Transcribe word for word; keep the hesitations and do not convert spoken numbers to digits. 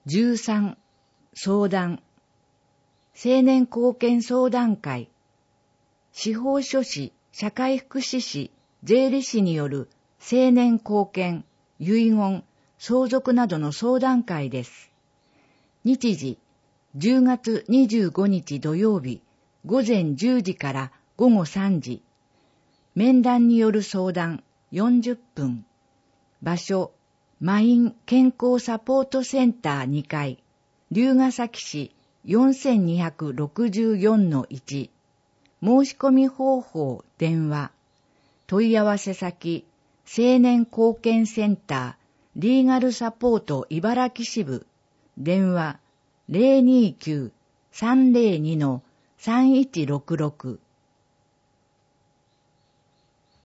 じゅうさん、相談。青年貢献相談会。司法書士、社会福祉士、税理士による青年貢献、遺言、相続などの相談会です。日時、じゅうがつにじゅうごにち土曜日、午前じゅうじから午後さんじ。面談による相談よんじゅっぷん。場所、マイン健康サポートセンターにかい、龍ケ崎市 よんにろくよんのいち。申し込み方法、電話。問い合わせ先、青年貢献センター、リーガルサポート茨城支部。電話 ゼロにきゅう さんゼロに さんいちろくろく。